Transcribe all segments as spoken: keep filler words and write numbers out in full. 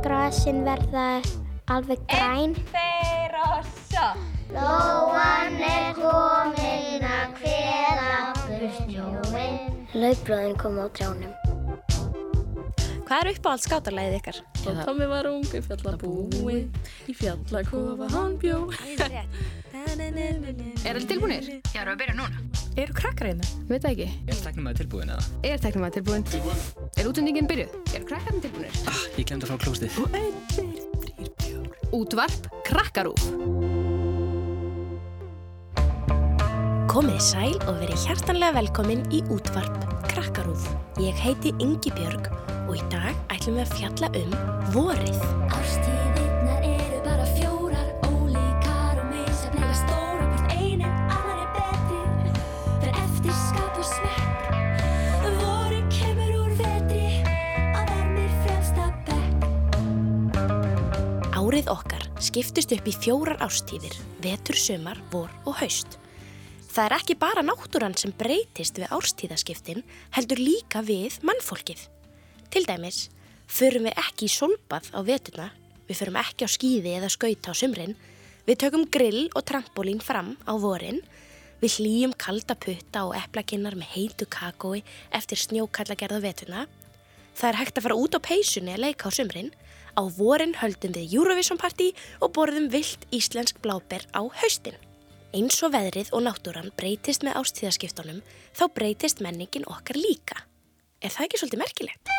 grasin verða alveg græn. Einn, tveir og svo. Lóan er komin að kveða burt snjóinn. Laufblöðin kom á trjánum. Hvað er uppáhalds skátarlagið ykkar? Og Tommi var ung í fjallabúi, í fjallakofa hann bjó. Er allir tilbúinir? Já, erum við að byrja núna? Eru krakkar hérna? Veit það ekki. Er tæknimaður tilbúin eða? Er tæknimaður tilbúin? Tilbúin. Er útsendingin byrjuð? Er krakkarnir tilbúinir? Ah, ég glemdi að fá klóstið. Og einn, tveir, þrír, fjór. Útvarp Krakkarúf. Komið sæl og verið hjartanlega velkomin í Útvarp Krakkarúf. Ég heiti Ingibjörg og í dag ætlum við að fjalla um vorið. Árstíðirnar eru bara fjórar, ólíkar og misjafnlega stórar, hvort ein en annar er betri, fer eftir skap og smekk. Vorið kemur úr vetri, á vermir fremsta bekk. Árið okkar skiptist upp í fjórar árstíðir, vetur, sumar, vor og haust. Það er ekki bara náttúran sem breytist við árstíðaskiptin, heldur líka við mannfólkið. Til dæmis, förum við ekki í sólbað á veturna, við förum ekki á skíði eða skauta á sumrin, við tökum grill og trampólín fram á vorin, við hlýjum kalda putta og eplakinnar með heitu kakói eftir snjókallagerð á veturna. Það er hægt að fara út á peysunni að leika á sumrin, á vorin höldum við Eurovision partí og borðum villt íslensk bláber á haustin. Eins og veðrið og náttúran breytist með árstíðaskiptunum, þá breytist menningin okkar líka. Er það ekki svolítið merkilegt?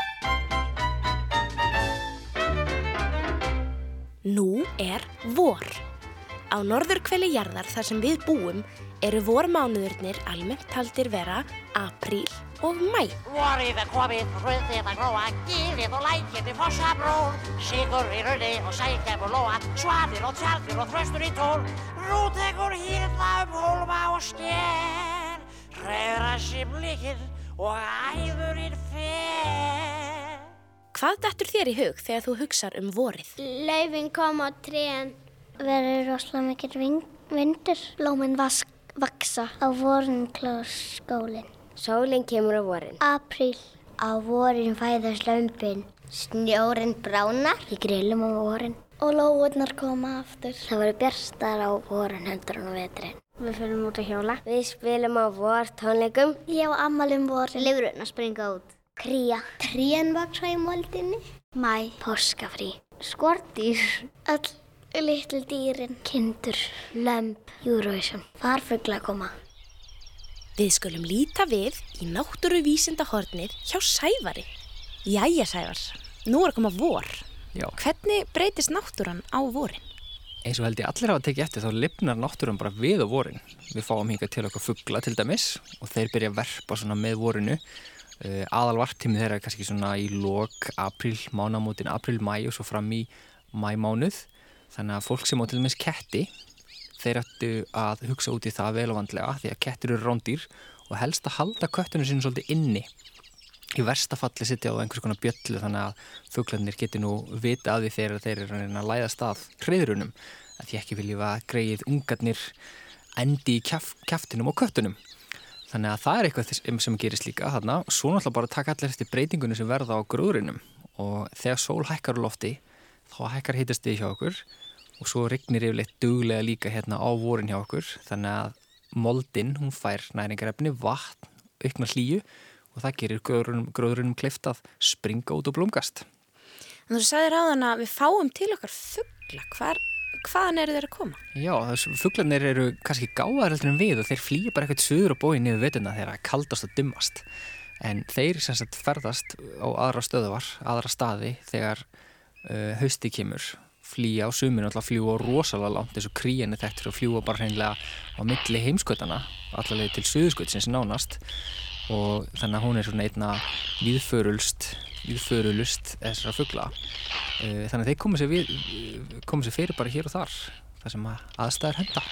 Nú er vor. Á norðurhveli jarðar þar sem við búum eru vormánuðurnir almennt taldir vera apríl og maí. Vorið er komið, rauðið að gróa, gilið og lækið í fossabról, sigur í raunni og sækjum og lóa, svanir og tjaldir og þröstur í tól, rútekur hýrða um hólma og sker, hreðra simlikið og æðurinn fer. Hvað dettur þér í hug þegar þú hugsar um vorið? Laufin kom á trén. Verður rosalega mikil vindur. Blómin vaksa. Á vorin klárast skólinn. Sólin kemur á vorin. Apríl. Á vorin fæðast lömbin. Snjórinn bránar. Í grillum á vorin. Og lóurnar koma aftur. Það verður bjarstar á vorin heldur en á vetrin. Við förum út að hjóla. Við spilum á vor tónleikum. Ég á afmæli um vorin. Lifrurnar springa út. Kría. Trén vaksa í moldinni. Maí. Páskafrí. Skordýr. Öll litlu dýrin. Kindur. Lömb. Eurovision. Farfuglar koma. Við skulum líta við í náttúruvísindahornið hjá Sævari. Jæja Sævar, nú er að koma vor. Já. Hvernig breytist náttúran á vorin? Eins og held ég allir hafa tekið eftir þá lifnar náttúran bara við á vorin. Við fáum hingað til okkar fugla til dæmis og þeir byrja að verpa svona með vorinu. Uh, aðalvarptími þeirra er kannski svona í lok apríl, mánamótin apríl-maí og svo fram í maímánuð. Þannig að fólk sem á til dæmis ketti, þeir ættu að hugsa út í það vel og vandlega því að kettir eru rándýr og helst að halda köttunum sínum svolítið inni. Í versta falli sitja á einhvers konar bjöllu þannig að fuglarnir geti nú vita að því þegar þeir eru að læðast að hreiðrunum. Að því ekki viljum að greið ungarnir endi í kjaf, kjaftinum og köttunum. Þannig að það er eitthvað sem gerist líka þarna. Svo náttúrulega bara taka allir eftir breytingunum sem verða á gróðrinum og þegar sól hækkar á lofti þá hækkar hitastigi hjá okkur og svo rignir yfirleitt duglega líka hérna á vorin hjá okkur þannig að moldin, hún fær næringarefni, vatn, aukna hlýju og það gerir gróðrinum, gróðrinum kleift að springa út og blómgast. En þú sagðir áðan að við fáum til okkar fugla. Hvar, hvaðan eru þeir að koma? Já, fuglarnir eru kannski gáðar heldur en við og þeir flýja bara eitthvað suður og bói niður veturna þegar það kaldast og dimmast. En þeir sem sagt ferðast á aðra stöðvar, aðra staði þegar uh, hausti kemur, flýja á suminu alltaf fljúa rosalega langt eins og krían er þekkt fyrir að fljúa bara hreinlega á milli heimskautana, allavega til suðurskautsins nánast og þannig að hún er svona einna víðförulst, víðförulust þessara fugla. Uh, þannig að þeir koma sér, við, koma sér fyrir bara hér og þar, þar sem aðstæður henta.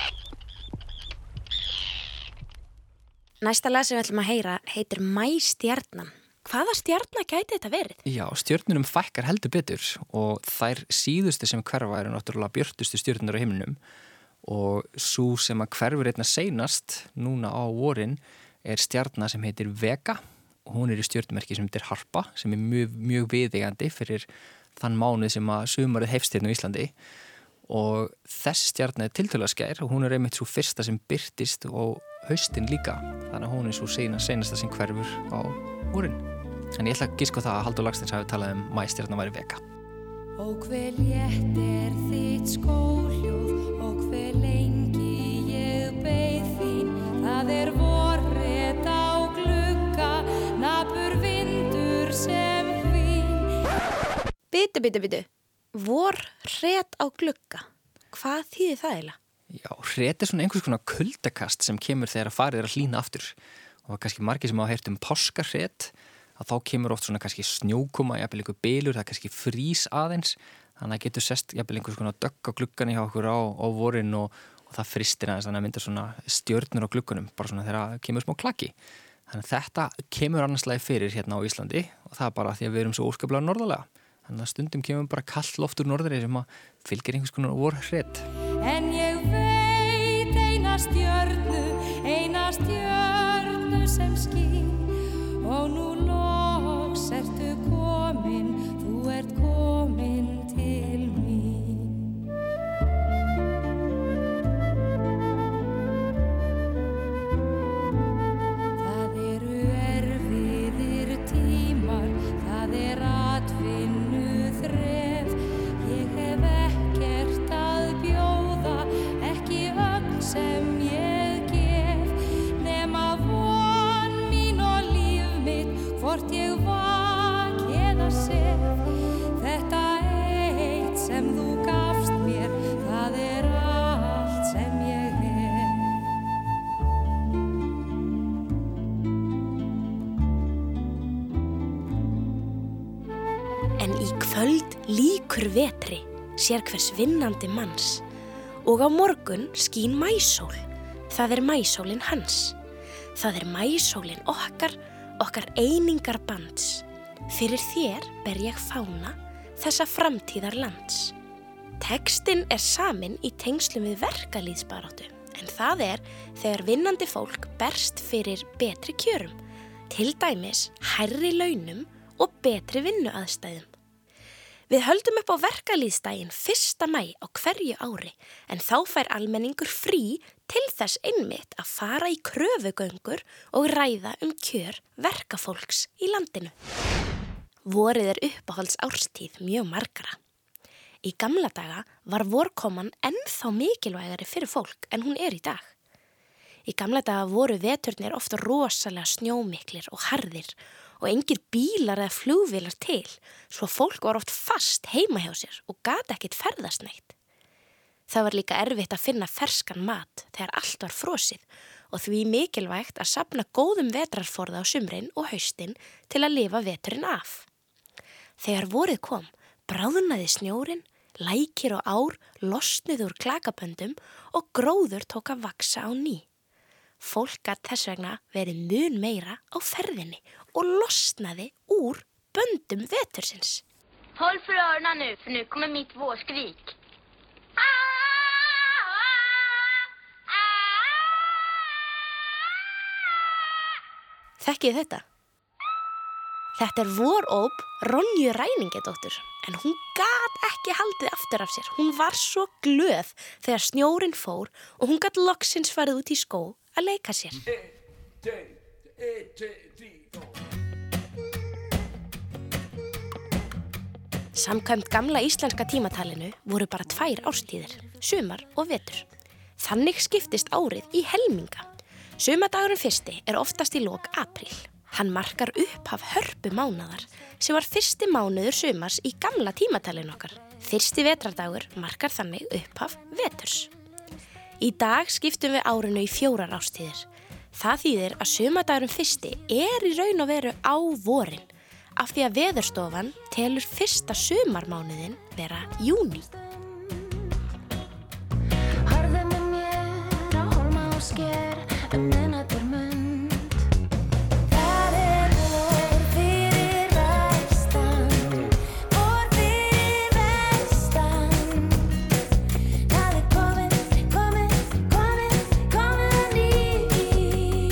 Næsta lag sem við ætlum að heyra heitir Maístjarnan. Hvaða stjarna gæti þetta verið? Já, stjörnunum fækkar heldur betur og þær síðustu sem hverfa eru náttúrulega björtustu stjörnur á himninum og svo sem að hverfur einna seinast núna á vorin er stjarna sem heitir Vega og hún er í stjörnumerki sem heitir Harpa sem er mjög, mjög viðeigandi fyrir þann mánuð sem að sumarið hefst hérna á Íslandi og þessi stjarna er tiltölulega skær og hún er einmitt svo fyrsta sem birtist og haustin líka, þannig að hún er svo sena, senasta sem hverfur á vorin. En ég ætla að giska á það að Halldór Laxness hafi talað um maístjarnan væri vega. Og hver létt er þitt skóljóð og hver lengi ég beið þín, það er vorrét á glugga, napur vindur sem hvín. Bitu, bitu, bitu. Vorrét á glugga. Hvað þýðir það eiginlega? Já, rét er svona einhvers konar kuldakast sem kemur þegar að farið er að hlýna aftur. Og kannski margir sem hafa heyrt um páskarrét, að þá kemur oft svona kannski snjókoma, jafnvel einhver bylur, það kannski frís aðeins. Þannig að getur sest jafnvel einhvers konar dögg á gluggan hjá okkur á, á vorin og, og það fristir aðeins, þannig að mynda svona stjörnur á gluggunum, bara svona þegar kemur smá klaki. Þannig að þetta kemur annarslega fyrir hérna á Íslandi og það er bara því að við erum svo óskaplega norðarlega. Þannig að stundum kemur bara kallt loft úr norðri sem að fylgir einhvers konar vorrét. En ég veit eina stjörnu, eina stjörnu sem skín og nú loks ertu komin, þú ert komin til mín. Það eru erfiðir tímar, það er atvinnu þref, ég hef ekkert að bjóða, ekki ögn sem ég gef, nema von mín og líf mitt, hvort ég vak eða sef. Þetta eitt sem þú gafst mér, það er allt sem ég hef. En í kvöld líkur vetri, sér hvers vinnandi manns. Og á morgun skín maísól, það er maísólin hans. Það er maísólin okkar, okkar einingar bands. Fyrir þér ber ég fána þessa framtíðar lands. Textinn er samin í tengslum við verkalýðsbaráttu, en það er þegar vinnandi fólk berst fyrir betri kjörum, til dæmis hærri launum og betri vinnuaðstæðum. Við höldum upp á verkalýðsdaginn fyrsta maí á hverju ári, en þá fær almenningur frí til þess einmitt að fara í kröfugöngur og ræða um kjör verkafólks í landinu. Vorið er uppáhalds árstíð mjög margara. Í gamla daga var vorkoman ennþá mikilvægari fyrir fólk en hún er í dag. Í gamla daga voru veturnir ofta rosalega snjómiklir og harðir og engir bílar eða flugvélar til, svo fólk var oft fast heima hjá sér og gat ekkert ferðast neitt. Það var líka erfitt að finna ferskan mat þegar allt var frosið og því mikilvægt að safna góðum vetrarforða á sumrin og haustin til að lifa veturinn af. Þegar vorið kom, bráðnaði snjórin, lækir og ár losnuðu úr klakaböndum og gróður tók að vaksa á ný. Fólk gat þess vegna verið mun meira á ferðinni och lossnade ur böndum vetursins. Håll för öronen nu, för nu kommer mitt vårskrik. Þekkið þetta? Þetta er voróp Ronju Ræningedóttur, en hún gat ekki haldið aftur af sér. Hún var svo glöð þegar snjórinn fór og hún gat loksins farið út í skó að leika sér. Samkvæmt gamla íslenska tímatalinu voru bara tvær árstíðir, sumar og vetur. Þannig skiptist árið í helminga. Sumardagurinn fyrsti er oftast í lok apríl. Hann markar upphaf hörpumánaðar sem var fyrsti mánuður sumars í gamla tímatalinu okkar. Fyrsti vetrardagur markar þannig upphaf veturs. Í dag skiptum við árinu í fjórar árstíðir. Það þýðir að sumardagurinn fyrsti er í raun og veru á vorin, af því að Veðurstofan telur fyrsta sumarmánuðin vera júní. Harði með mér á hólma og sker, um minnatur mund. Það er vor fyrir vestan, vor fyrir vestan. Það er komið, komið, komið, komið að ný.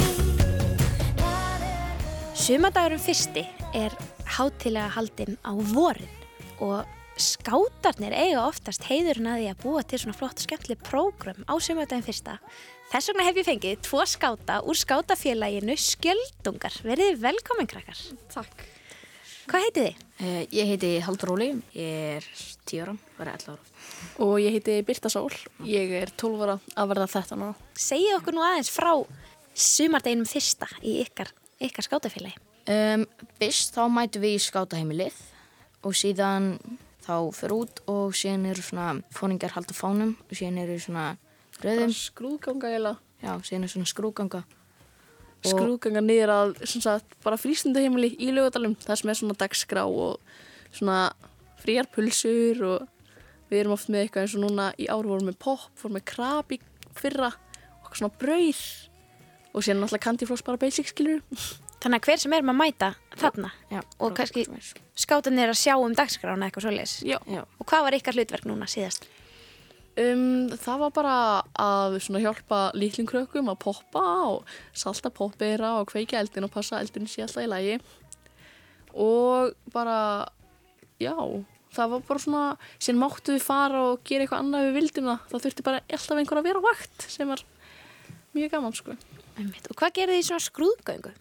Sumardagurinn fyrsti er hátíðlega haldinn á vorin og skátarnir eiga oftast heiðurinn að því að búa til svona flott og skemmtileg prógram á sumardaginn fyrsta. Þess vegna hef ég fengið tvo skáta úr skátafélaginu Skjöldungar. Verið velkomin, krakkar. Takk. Hvað heitið þið? Uh, ég heiti Haldur Óli, ég er tíu ára, verið ellefu ára. Og ég heiti Birta Sól, ég er tólf ára að verða þrettán ára. Segið okkur nú aðeins frá sumardeginum fyrsta í ykkar, ykkar skátafélagi. Um, fyrst þá mætum við í skátaheimilið og síðan þá fyrir út og síðan eru svona fóringjar halda fánum og síðan eru svona röðum. Skrúðganga eiginlega. Já, síðan er svona skrúðganga. Skrúðganga niður að sagt, bara frístundaheimili í Laugardalnum, það sem er svona dagskrá og svona fríar pulsur og við erum oft með eitthvað eins og núna í ár vorum með popp, vorum með krab í fyrra og svona brauð og síðan náttúrulega candyfloss bara basic skilur. Þannig að hver sem er maður mæta þarna Já, og kannski skátarnir að sjá um dagskrána eitthvað svoleiðis. Já. Já. Og hvað var ykkar hlutverk núna síðast? Um, það var bara að svona hjálpa lítlum krökkum að poppa og salta poppera og kveikja eldin og passa eldin sé alltaf í lagi. Og bara, já, það var bara svona, síðan máttu við fara og gera eitthvað annað við vildum það. Það þurfti bara alltaf einhver að vera á vakt sem var mjög gaman, sko. Og hvað gerði þið í svona skrúðgöngu?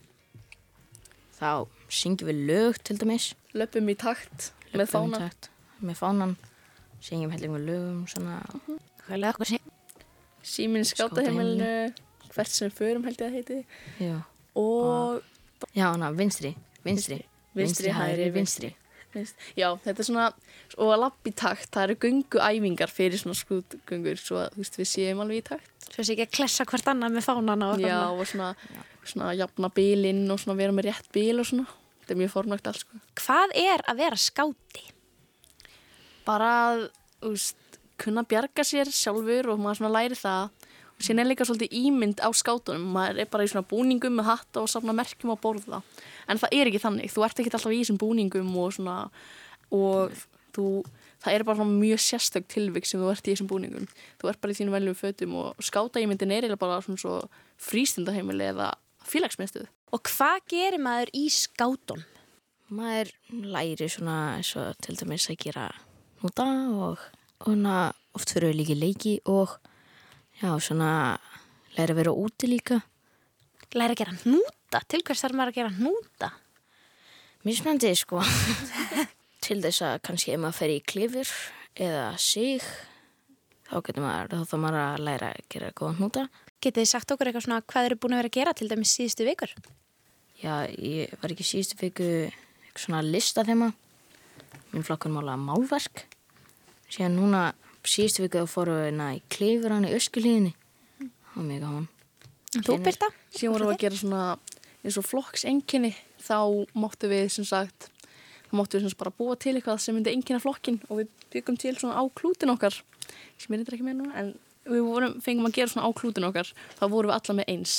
Þá syngjum við lög til dæmis. Löpum í takt með fánan. Með fánan. Syngjum helling með lögum, svona. Uh-huh. Hvað lög okkur syng? Síminn skátaheimilinu, hvert sem förum held ég að heiti. Já. Og... Já, hana, vinstri, vinstri. Vinstri, hægri, vinstri. Já, þetta er svona, og að labba í takt, það eru gönguæfingar fyrir svona skrúðgöngur, svo að, þú veist, við séum alveg í takt. Svo sé ekki að klessa hvert annað með fánana og Já, og svona, svona jafna bílinn og svona vera með rétt bíl og svona. Þetta er mjög formlagt alls, sko. Hvað er að vera skáti? Bara að, þú veist, kunna bjarga sér sjálfur og maður svona læri það. Og síðan er líka svolítið ímynd á skátunum. Maður er bara í svona búningum með hatta og safna merkjum á borða. En það er ekki þannig. Þú ert ekki alltaf í þessum búningum og svona, og þú, það er bara mjög sérstök tilvik sem þú ert í þessum búningum. Þú ert bara í þínum venjum fötum og skátaímyndin er eiginlega bara svona svo frístundaheimili eða félagsmiðstöð. Og hvað gerir maður í skátum? Maður læri svona eins og til dæmis að gera hnúta og, og na, oft fyrir við líka leiki og já, svona læri að vera úti líka. Læri að gera hnúta? Til hvers þarf maður að gera hnúta? Mismunandi, sko. Til þess að kannski ef maður fer í klifur eða sig, þá getur maður, þá þarf maður að læra að gera góða hnúta. Getið þið sagt okkur eitthvað svona hvað eru búin að vera að gera til dæmis síðustu vikur? Já, ég var ekki síðustu viku eitthvað svona lista þema. Minn flokkur málaði málverk. Síðan núna síðustu viku þá fórum við í klifur hann í Öskjuhlíðinni. Það var mjög gaman. Þú, Birta? Síðan vorum við að gera svona eins og flokkseinkenni, þá máttu við sem sagt, þá máttu við sem sagt bara búa til eitthvað sem myndi einkenna flokkinn og við byggum til svona á klútin okkar, sem er þetta ekki með núna, en við vorum, fengum að gera svona á klútin okkar, þá vorum við alla með eins.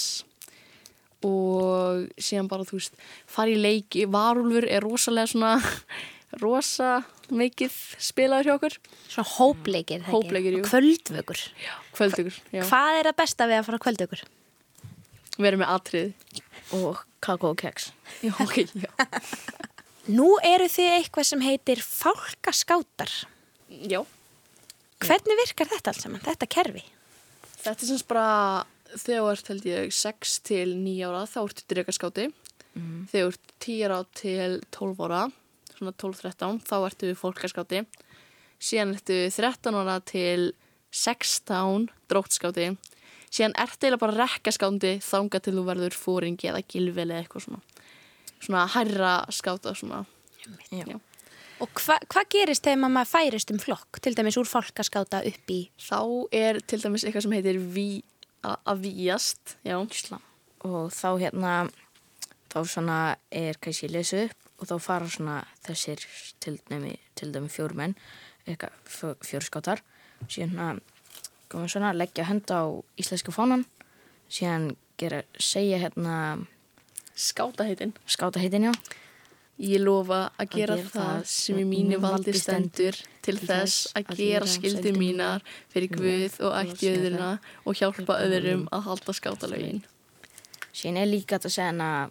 Og síðan bara, þú veist, fara í leiki, Varúlfur er rosalega svona, rosa mikið spilaður hjá okkur. Svona hópleikir, þegar Hópleikir, jú. Kvöldvökur. Já, kvöldvökur, já. Hvað er það besta við að fara kvöldvökur? Við erum með atrið. Og kakó og keks. Já, ok, já. Nú eru þið eitthvað sem heitir fálkaskátar. Já. Hvernig virkar þetta alls saman, þetta kerfi? Þetta er semst bara, þegar þú ert held ég sex til níu ára, þá ertu dregaskáti. Mm. Þegar þú ert tíu ára til tólf ára, svona tólf þrettán, þá ertu fólkaskáti. Síðan ertu þrettán ára til sextán dróttskáti. Síðan ertu eiginlega bara rekkaskáti þangað til þú verður fóringi eða gylfi eða eitthvað svona. Svona hærra skáta svona. Já. Já. Og hvað hva gerist þegar maður færist um flokk, til dæmis úr fálkaskáta upp í? Þá er til dæmis eitthvað sem heitir ví, að víjast. Já. Og þá hérna, þá svona er kannski lesið upp og þá fara svona þessir til dæmi, til dæmi fjórumenn, eitthvað fjórskátar. Síðan komum við svona að leggja hönd á íslenska fánan, síðan gera, segja hérna skátaheitin. Skátaheitin, já. Ég lofa að gera, að gera það sem í mínu valdi stendur til þess að gera skyldur mínar fyrir Guð og ættjöðina og hjálpa öðrum að halda skátalögin. Síðan er líka að segja hana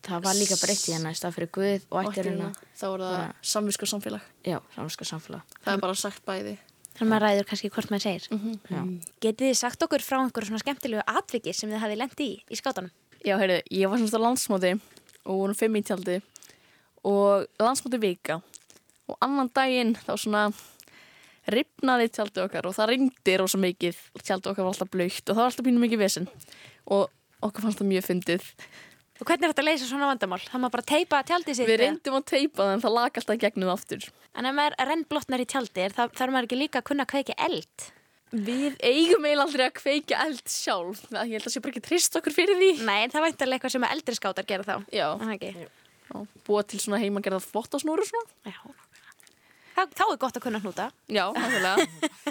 það var líka breytt í hérna í stað fyrir Guð og ættirina. Þá er það samviska samfélag. Já, samviska samfélag. Það er bara sagt bæði. Þannig maður ræður kannski hvort maður segir. Mm-hmm. Getið þið sagt okkur frá einhverju svona skemmtilegu atviki sem þið hafið lent í í skátunum? Já, heyrðu, ég var semst á landsmóti og vorum fimm í tjaldi og landsmóti vika og annan daginn þá svona rifnaði tjaldi okkar og það rigndi rosa mikið og tjaldi okkar var alltaf blautt og það var alltaf pínu mikið vesen og okkur fannst það mjög fyndið. Og hvernig er þetta að leysa svona vandamál? Það má bara teipa tjaldið sitt? Við reyndum að teipa það en það lag alltaf gegnum aftur. En ef maður rennblotnar í tjaldi þá þarf maður ekki líka að kunna kveikja eld? Við eigum eiginlega aldrei að kveikja eld sjálf. Það, ég held að sé bara ekki trist okkur fyrir því. Nei, en það er væntanlega eitthvað sem eldri skátar gera þá. Já. Já. Já. Búa til svona heimagerða þvottasnúru svona. Já. Þá, þá er gott að kunna hnúta. Já, náttúrulega.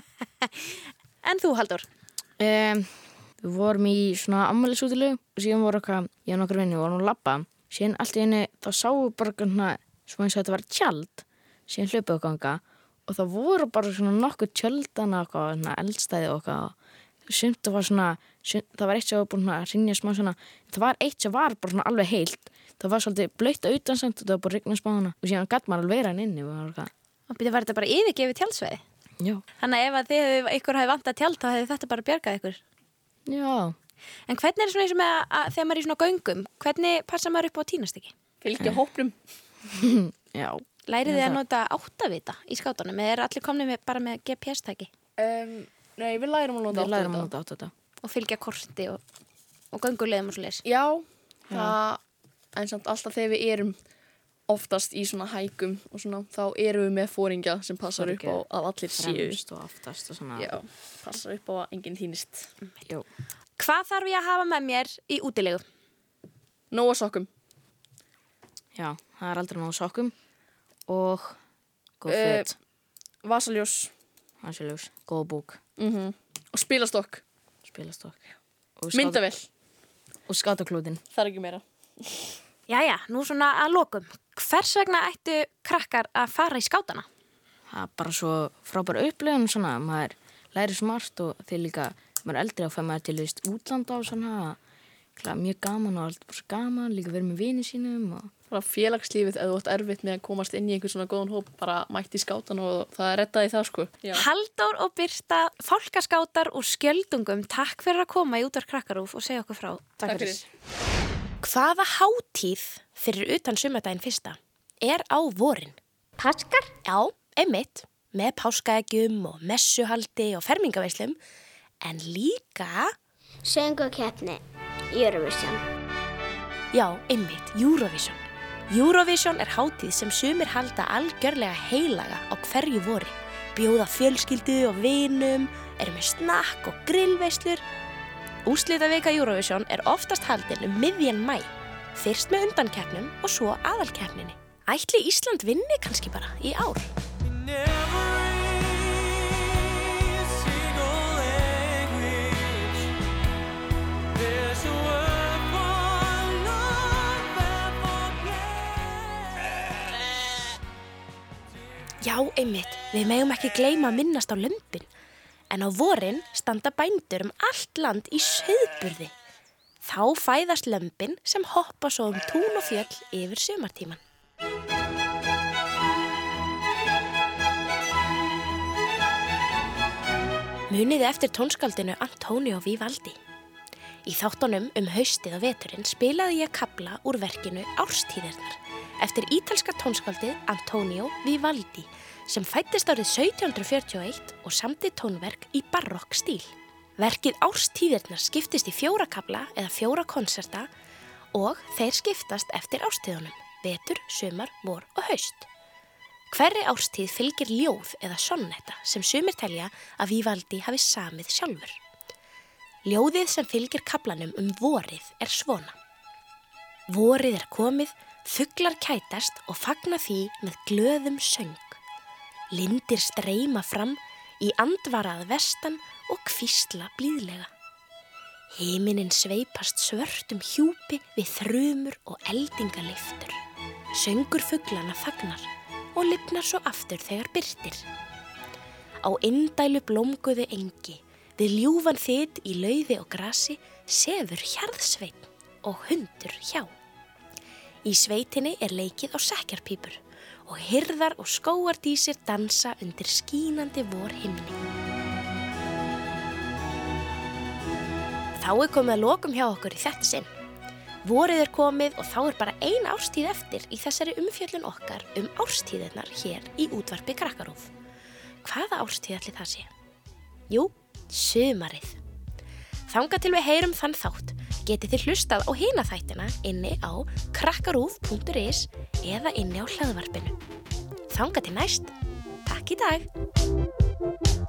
En þú, Halldór? Um, við vorum í svona ammælisútilegu og síðan voru okkar, ég og nokkur vinni, vorum að labba. Síðan allt í einu, þá sáum við bara svona, svona eins og þetta var tjald. Síðan hlupið og ganga og það voru bara svona nokkuð tjöldana og svona eldstæði og eitthvað. Sumt var svona, sumt, það var eitt sem var búin að hrynja smá svona, það var eitt sem var bara svona alveg heilt. Það var svolítið blautt að utansamt og það var bara rigna smáðana og síðan gatt maður alveg vera hann inni. Og byrja, var þetta bara yfirgefið tjaldsvæði? Já. Þannig að ef að þið, ykkur hafi vantað tjald þá hefði þetta bara bjargað ykkur? Já. En hvernig er svona eins og með að þegar maður er í svona göngum, hvernig passa maður upp á að tínast ekki? Fylgja hópnum. Já. Lærið þið að nota áttavita í skátunum eða er allir komnið með, bara með G P S-tæki? Um, nei, við lærum að nota áttavita. Við lærum að nota áttavita. Og fylgja korti og, og gönguleiðum og svo leys? Já, það, en samt alltaf þegar við erum oftast í svona hækum og svona, þá erum við með fóringja sem passar upp á að allir séu. Fremst og aftast og svona. Já, passar upp á að enginn týnist. Jú. Hvað þarf ég að hafa með mér í útilegu? Nóa sokkum. Já, það er aldrei nóg sokkum og góð uh, föt. Vasaljós. Vasaljós, góð búk. Mm-hmm. Og spilastokk. Spilastokk. Myndavél. Og skátaklútin. Það er ekki meira. Jæja, nú svona að lokum. Hvers vegna ættu krakkar að fara í skátana? Það er bara svo frábæra upplifun svona, maður læri smart og þeir líka, maður er eldri og fær maður til vist útlanda og svona, mjög gaman og allt bara svo gaman, líka verið með vini sínum og bara félagslífið, ef þú ert erfitt með að komast inn í einhvern svona góðan hóp, bara mætti í skátan og það er rettaði það sko. Já. Halldór og Birta, fálkaskátar úr Skjöldungum, takk fyrir að koma í Útvarp Krakkarúf og segja okkur frá. Takk, takk fyrir. Hvaða hátíð fyrir utan sumardaginn fyrsta er á vorin? Páskar? Já, einmitt, með páskaeggjum og messuhaldi og fermingaveislum, en líka Söngvakeppni, Eurovision. Já, einmitt, Eurovision. Eurovision er hátíð sem sumir halda algjörlega heilaga á hverju vori. Bjóða fjölskyldu og vinum, eru með snakk og grillveislur. Úrslitavika Eurovision er oftast haldin um miðjan mæ. Fyrst með undankeppnum og svo aðalkeppninni. Ætli Ísland vinni kannski bara í ár? Já, einmitt, við megum ekki gleyma að minnast á lömbin. En á vorin standa bændur um allt land í sauðburði. Þá fæðast lömbin sem hoppa svo um tún og fjöll yfir sumartíman. Muniði eftir tónskáldinu Antonio Vivaldi. Í þáttunum um haustið og veturinn spilaði ég kafla úr verkinu Árstíðirnar eftir ítalska tónskáldið Antonio Vivaldi sem fæddist árið sautján hundruð fjörutíu og eitt og samdi tónverk í barokk stíl. Verkið Árstíðirnar skiptist í fjóra kafla eða fjóra konserta og þeir skiptast eftir árstíðunum, vetur, sumar, vor og haust. Hverri árstíð fylgir ljóð eða sonnetta sem sumir telja að Vivaldi hafi samið sjálfur. Ljóðið sem fylgir kaflanum um vorið er svona. Vorið er komið, fuglar kætast og fagna því með glöðum söng. Lindir streyma fram í andvarað vestan og hvísla blíðlega. Himinin sveipast svörtum hjúpi við þrumur og eldingalyftur. Söngur fuglana fagnar og lifnar svo aftur þegar birtir. Á indælu blómguðu engi, við ljúfan þyt í lauði og grasi, sefur hjarðsveinn og hundur hjá. Í sveitinni er leikið á sekkjarpípur og hirðar og skógardísir dansa undir skínandi vorhimni. Þá er komið að lokum hjá okkur í þetta sinn. Vorið er komið og þá er bara ein árstíð eftir í þessari umfjöllun okkar um árstíðirnar hér í útvarpi Krakkarúv. Hvaða árstíð ætli það sé? Jú, sumarið. Þangað til við heyrum þann þátt getið þið hlustað á hina þættina inni á krakkarúv punktur is eða inni á hlaðvarpinu. Þangað til næst. Takk í dag.